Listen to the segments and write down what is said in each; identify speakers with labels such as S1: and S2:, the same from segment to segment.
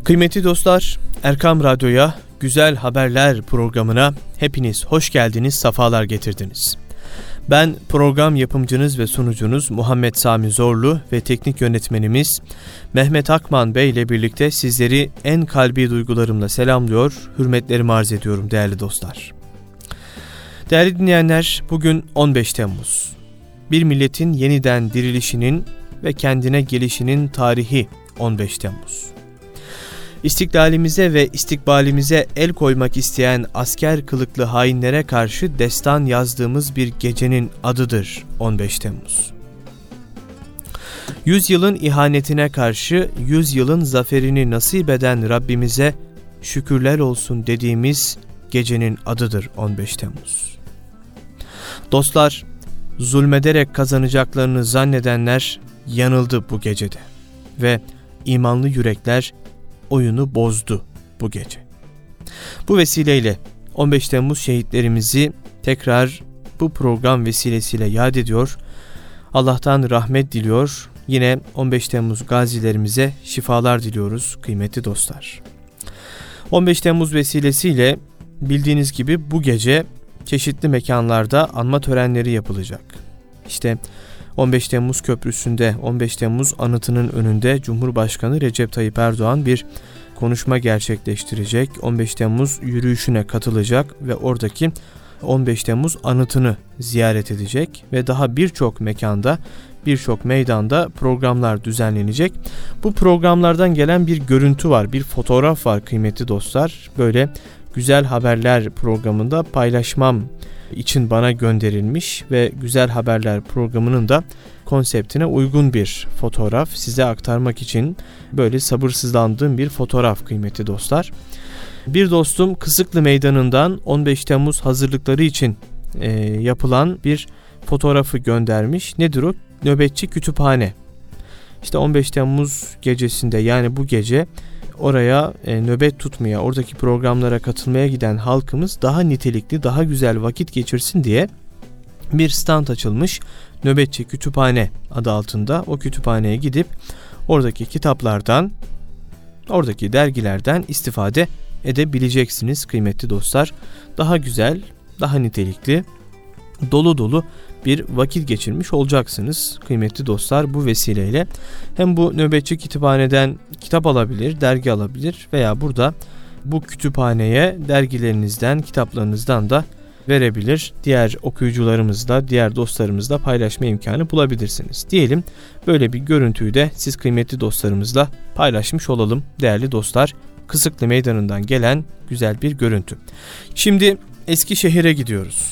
S1: Kıymetli dostlar, Erkam Radyo'ya, Güzel Haberler programına hepiniz hoş geldiniz, sefalar getirdiniz. Ben program yapımcınız ve sunucunuz Muhammed Sami Zorlu ve teknik yönetmenimiz Mehmet Akman Bey ile birlikte sizleri en kalbi duygularımla selamlıyor, hürmetlerimi arz ediyorum değerli dostlar. Değerli dinleyenler, bugün 15 Temmuz. Bir milletin yeniden dirilişinin ve kendine gelişinin tarihi 15 Temmuz. İstiklalimize ve istikbalimize el koymak isteyen asker kılıklı hainlere karşı destan yazdığımız bir gecenin adıdır 15 Temmuz. 100 yılın ihanetine karşı 100 yılın zaferini nasip eden Rabbimize şükürler olsun dediğimiz gecenin adıdır 15 Temmuz. Dostlar, zulmederek kazanacaklarını zannedenler yanıldı bu gecede ve imanlı yürekler oyunu bozdu bu gece. Bu vesileyle 15 Temmuz şehitlerimizi tekrar bu program vesilesiyle yad ediyor. Allah'tan rahmet diliyor. Yine 15 Temmuz gazilerimize şifalar diliyoruz kıymetli dostlar. 15 Temmuz vesilesiyle bildiğiniz gibi bu gece çeşitli mekanlarda anma törenleri yapılacak. İşte 15 Temmuz Köprüsü'nde, 15 Temmuz anıtının önünde Cumhurbaşkanı Recep Tayyip Erdoğan bir konuşma gerçekleştirecek. 15 Temmuz yürüyüşüne katılacak ve oradaki 15 Temmuz anıtını ziyaret edecek ve daha birçok mekanda, birçok meydanda programlar düzenlenecek. Bu programlardan gelen bir görüntü var, bir fotoğraf var kıymetli dostlar. Böyle Güzel Haberler programında paylaşmam için bana gönderilmiş ve Güzel Haberler programının da konseptine uygun bir fotoğraf, size aktarmak için böyle sabırsızlandığım bir fotoğraf kıymetli dostlar. Bir dostum Kısıklı Meydanı'ndan 15 Temmuz hazırlıkları için yapılan bir fotoğrafı göndermiş. Nedir o? Nöbetçi kütüphane. İşte 15 Temmuz gecesinde, yani bu gece oraya nöbet tutmaya, oradaki programlara katılmaya giden halkımız daha nitelikli, daha güzel vakit geçirsin diye bir stand açılmış. Nöbetçi Kütüphane adı altında. O kütüphaneye gidip oradaki kitaplardan, oradaki dergilerden istifade edebileceksiniz kıymetli dostlar. Daha güzel, daha nitelikli, dolu dolu bir vakit geçirmiş olacaksınız kıymetli dostlar bu vesileyle. Hem bu nöbetçi kütüphaneden kitap alabilir, dergi alabilir veya burada bu kütüphaneye dergilerinizden, kitaplarınızdan da verebilir. Diğer okuyucularımızla, diğer dostlarımızla paylaşma imkanı bulabilirsiniz. Diyelim böyle bir görüntüyü de siz kıymetli dostlarımızla paylaşmış olalım değerli dostlar. Kısıklı Meydanı'ndan gelen güzel bir görüntü. Şimdi Eskişehir'e gidiyoruz.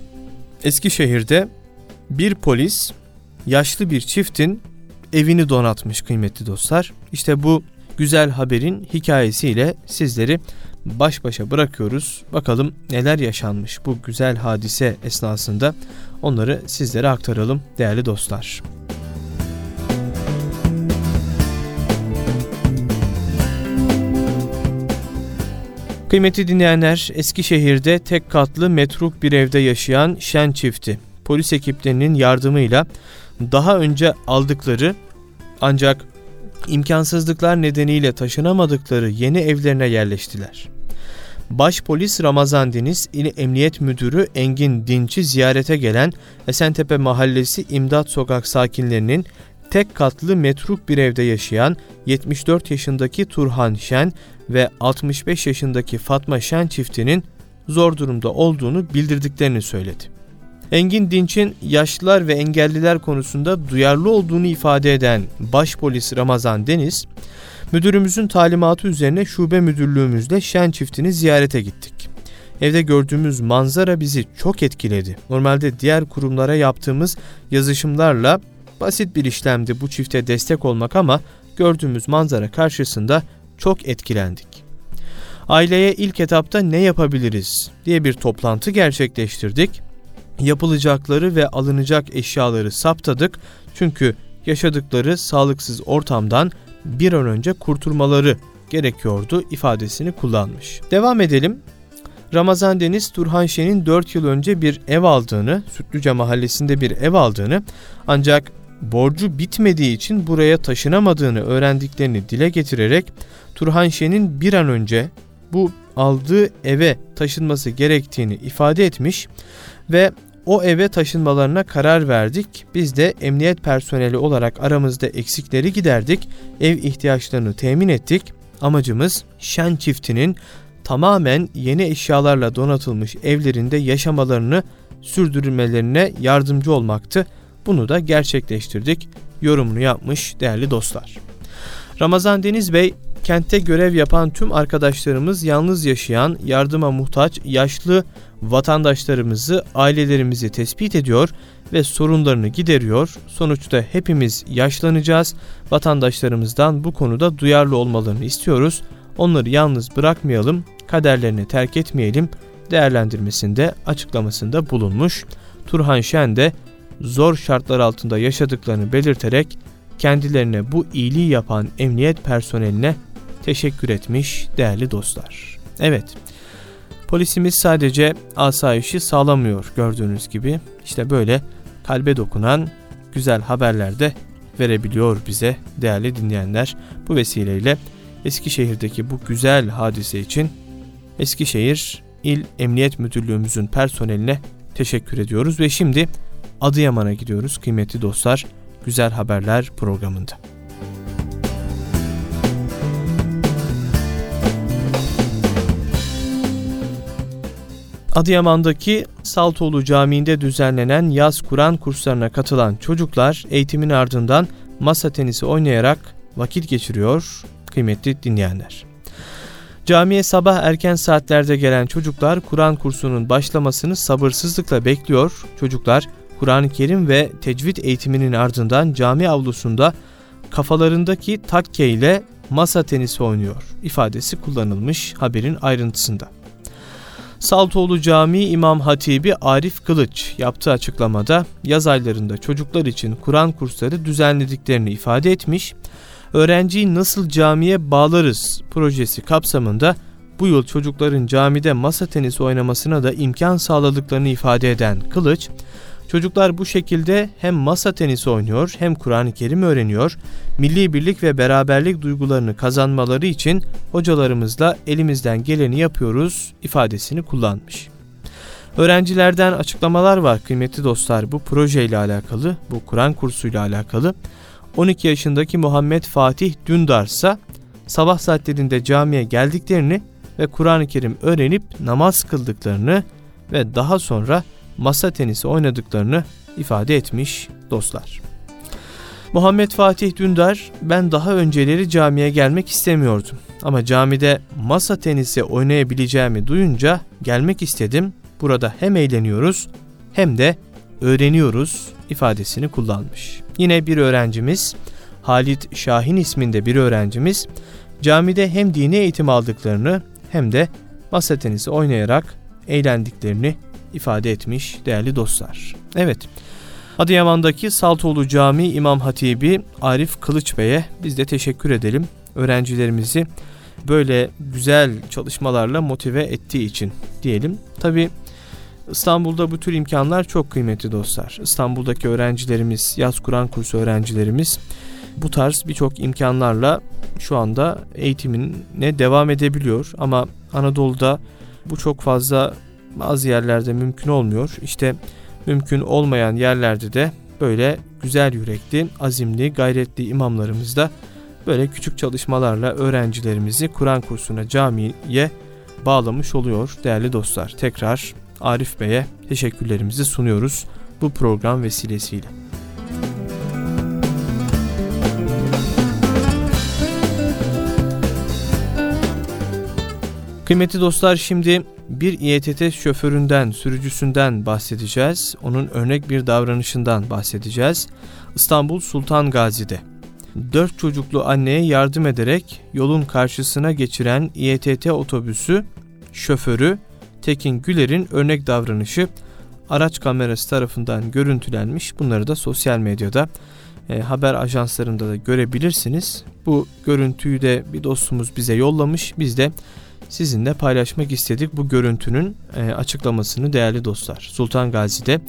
S1: Eskişehir'de bir polis yaşlı bir çiftin evini donatmış kıymetli dostlar. İşte bu güzel haberin hikayesiyle sizleri baş başa bırakıyoruz. Bakalım neler yaşanmış bu güzel hadise esnasında, onları sizlere aktaralım değerli dostlar. Kıymetli dinleyenler, Eskişehir'de tek katlı metruk bir evde yaşayan Şen çifti polis ekiplerinin yardımıyla daha önce aldıkları ancak imkansızlıklar nedeniyle taşınamadıkları yeni evlerine yerleştiler. Başpolis Ramazan Deniz, İl Emniyet Müdürü Engin Dinç'i ziyarete gelen Esentepe Mahallesi İmdat Sokak sakinlerinin tek katlı metruk bir evde yaşayan 74 yaşındaki Turhan Şen ve 65 yaşındaki Fatma Şen çiftinin zor durumda olduğunu bildirdiklerini söyledi. Engin Dinç'in yaşlılar ve engelliler konusunda duyarlı olduğunu ifade eden Başpolis Ramazan Deniz, müdürümüzün talimatı üzerine şube müdürlüğümüzle Şen çiftini ziyarete gittik. Evde gördüğümüz manzara bizi çok etkiledi. Normalde diğer kurumlara yaptığımız yazışımlarla basit bir işlemdi bu çifte destek olmak ama gördüğümüz manzara karşısında çok etkilendik. Aileye ilk etapta ne yapabiliriz diye bir toplantı gerçekleştirdik. Yapılacakları ve alınacak eşyaları saptadık. Çünkü yaşadıkları sağlıksız ortamdan bir an önce kurtulmaları gerekiyordu ifadesini kullanmış. Devam edelim. Ramazan Deniz, Turhan Şen'in 4 yıl önce bir ev aldığını, Sütlüce Mahallesi'nde bir ev aldığını, ancak borcu bitmediği için buraya taşınamadığını öğrendiklerini dile getirerek Turhanşen'in bir an önce bu aldığı eve taşınması gerektiğini ifade etmiş ve o eve taşınmalarına karar verdik. Biz de emniyet personeli olarak aramızda eksikleri giderdik, ev ihtiyaçlarını temin ettik. Amacımız Şen çiftinin tamamen yeni eşyalarla donatılmış evlerinde yaşamalarını sürdürmelerine yardımcı olmaktı. Bunu da gerçekleştirdik. Yorumunu yapmış değerli dostlar. Ramazan Deniz Bey, kentte görev yapan tüm arkadaşlarımız yalnız yaşayan, yardıma muhtaç, yaşlı vatandaşlarımızı, ailelerimizi tespit ediyor ve sorunlarını gideriyor. Sonuçta hepimiz yaşlanacağız. Vatandaşlarımızdan bu konuda duyarlı olmalarını istiyoruz. Onları yalnız bırakmayalım, kaderlerini terk etmeyelim değerlendirmesinde, açıklamasında bulunmuş. Turhan Şen de zor şartlar altında yaşadıklarını belirterek kendilerine bu iyiliği yapan emniyet personeline teşekkür etmiş değerli dostlar. Evet, polisimiz sadece asayişi sağlamıyor gördüğünüz gibi. İşte böyle kalbe dokunan güzel haberler de verebiliyor bize değerli dinleyenler. Bu vesileyle Eskişehir'deki bu güzel hadise için Eskişehir İl Emniyet Müdürlüğümüzün personeline teşekkür ediyoruz ve şimdi Adıyaman'a gidiyoruz kıymetli dostlar. Güzel Haberler programında. Adıyaman'daki Saltoğlu Camii'nde düzenlenen yaz Kur'an kurslarına katılan çocuklar eğitimin ardından masa tenisi oynayarak vakit geçiriyor kıymetli dinleyenler. Camiye sabah erken saatlerde gelen çocuklar Kur'an kursunun başlamasını sabırsızlıkla bekliyor. Çocuklar Kur'an-ı Kerim ve tecvid eğitiminin ardından cami avlusunda kafalarındaki takke ile masa tenisi oynuyor ifadesi kullanılmış haberin ayrıntısında. Saltoğlu Camii İmam Hatibi Arif Kılıç yaptığı açıklamada yaz aylarında çocuklar için Kur'an kursları düzenlediklerini ifade etmiş. Öğrenciyi nasıl camiye bağlarız projesi kapsamında bu yıl çocukların camide masa tenisi oynamasına da imkan sağladıklarını ifade eden Kılıç, çocuklar bu şekilde hem masa tenisi oynuyor hem Kur'an-ı Kerim öğreniyor, milli birlik ve beraberlik duygularını kazanmaları için hocalarımızla elimizden geleni yapıyoruz ifadesini kullanmış. Öğrencilerden açıklamalar var kıymetli dostlar bu projeyle alakalı, bu Kur'an kursuyla alakalı. 12 yaşındaki Muhammed Fatih Dündar ise sabah saatlerinde camiye geldiklerini ve Kur'an-ı Kerim öğrenip namaz kıldıklarını ve daha sonra masa tenisi oynadıklarını ifade etmiş dostlar. Muhammed Fatih Dündar, ben daha önceleri camiye gelmek istemiyordum ama camide masa tenisi oynayabileceğimi duyunca gelmek istedim. Burada hem eğleniyoruz hem de öğreniyoruz ifadesini kullanmış. Yine bir öğrencimiz, Halit Şahin isminde bir öğrencimiz, camide hem dini eğitim aldıklarını hem de masa tenisi oynayarak eğlendiklerini ifade etmiş değerli dostlar. Evet, Adıyaman'daki Saltoğlu Camii İmam Hatibi Arif Kılıç Bey'e biz de teşekkür edelim. Öğrencilerimizi böyle güzel çalışmalarla motive ettiği için diyelim. Tabii İstanbul'da bu tür imkanlar çok kıymetli dostlar. İstanbul'daki öğrencilerimiz, yaz Kur'an kursu öğrencilerimiz bu tarz birçok imkanlarla şu anda eğitimine devam edebiliyor. Ama Anadolu'da bu çok fazla bazı yerlerde mümkün olmuyor. İşte mümkün olmayan yerlerde de böyle güzel yürekli, azimli, gayretli imamlarımız da böyle küçük çalışmalarla öğrencilerimizi Kur'an kursuna, camiye bağlamış oluyor değerli dostlar. Tekrar Arif Bey'e teşekkürlerimizi sunuyoruz bu program vesilesiyle. Kıymetli dostlar, şimdi bir İETT şoföründen, sürücüsünden bahsedeceğiz. Onun örnek bir davranışından bahsedeceğiz. İstanbul Sultan Gazi'de 4 çocuklu anneye yardım ederek yolun karşısına geçiren İETT otobüsü şoförü Tekin Güler'in örnek davranışı araç kamerası tarafından görüntülenmiş. Bunları da sosyal medyada, haber ajanslarında da görebilirsiniz. Bu görüntüyü de bir dostumuz bize yollamış. Biz de sizinle paylaşmak istedik bu görüntünün açıklamasını değerli dostlar. Sultan Gazi'de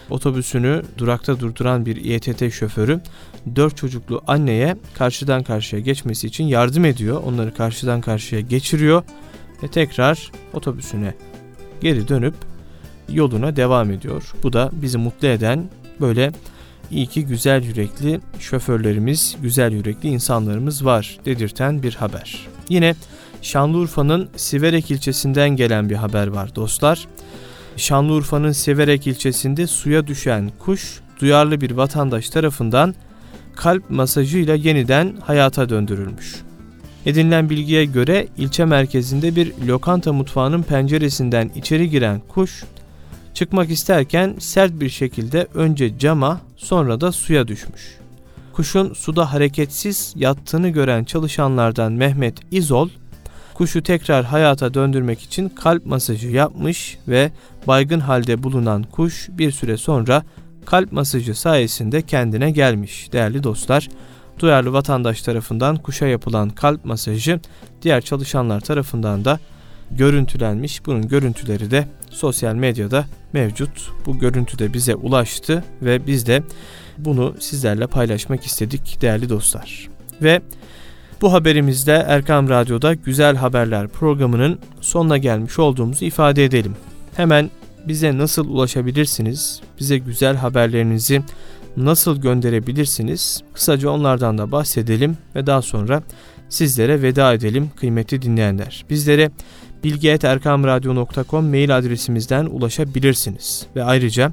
S1: otobüsünü durakta durduran bir İETT şoförü 4 çocuklu anneye karşıdan karşıya geçmesi için yardım ediyor. Onları karşıdan karşıya geçiriyor ve tekrar otobüsüne geri dönüp yoluna devam ediyor. Bu da bizi mutlu eden, böyle iyi ki güzel yürekli şoförlerimiz, güzel yürekli insanlarımız var dedirten bir haber. Yine Şanlıurfa'nın Siverek ilçesinden gelen bir haber var dostlar. Şanlıurfa'nın Siverek ilçesinde suya düşen kuş duyarlı bir vatandaş tarafından kalp masajıyla yeniden hayata döndürülmüş. Edinilen bilgiye göre ilçe merkezinde bir lokanta mutfağının penceresinden içeri giren kuş çıkmak isterken sert bir şekilde önce cama sonra da suya düşmüş. Kuşun suda hareketsiz yattığını gören çalışanlardan Mehmet İzol, kuşu tekrar hayata döndürmek için kalp masajı yapmış ve baygın halde bulunan kuş bir süre sonra kalp masajı sayesinde kendine gelmiş. Değerli dostlar, duyarlı vatandaş tarafından kuşa yapılan kalp masajı diğer çalışanlar tarafından da görüntülenmiş. Bunun görüntüleri de sosyal medyada mevcut. Bu görüntü de bize ulaştı ve biz de bunu sizlerle paylaşmak istedik değerli dostlar. Ve bu haberimizde Erkam Radyo'da Güzel Haberler programının sonuna gelmiş olduğumuzu ifade edelim. Hemen bize nasıl ulaşabilirsiniz? Bize güzel haberlerinizi nasıl gönderebilirsiniz? Kısaca onlardan da bahsedelim ve daha sonra sizlere veda edelim kıymetli dinleyenler. Bizlere bilgi@erkamradyo.com mail adresimizden ulaşabilirsiniz. Ve ayrıca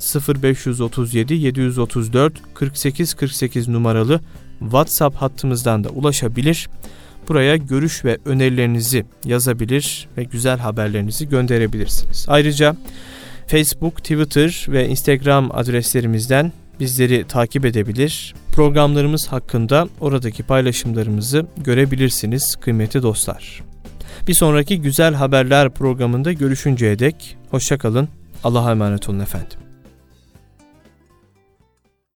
S1: 0537 734 48 48 numaralı WhatsApp hattımızdan da ulaşabilir. Buraya görüş ve önerilerinizi yazabilir ve güzel haberlerinizi gönderebilirsiniz. Ayrıca Facebook, Twitter ve Instagram adreslerimizden bizleri takip edebilir. Programlarımız hakkında oradaki paylaşımlarımızı görebilirsiniz kıymetli dostlar. Bir sonraki Güzel Haberler programında görüşünceye dek hoşça kalın. Allah'a emanet olun efendim.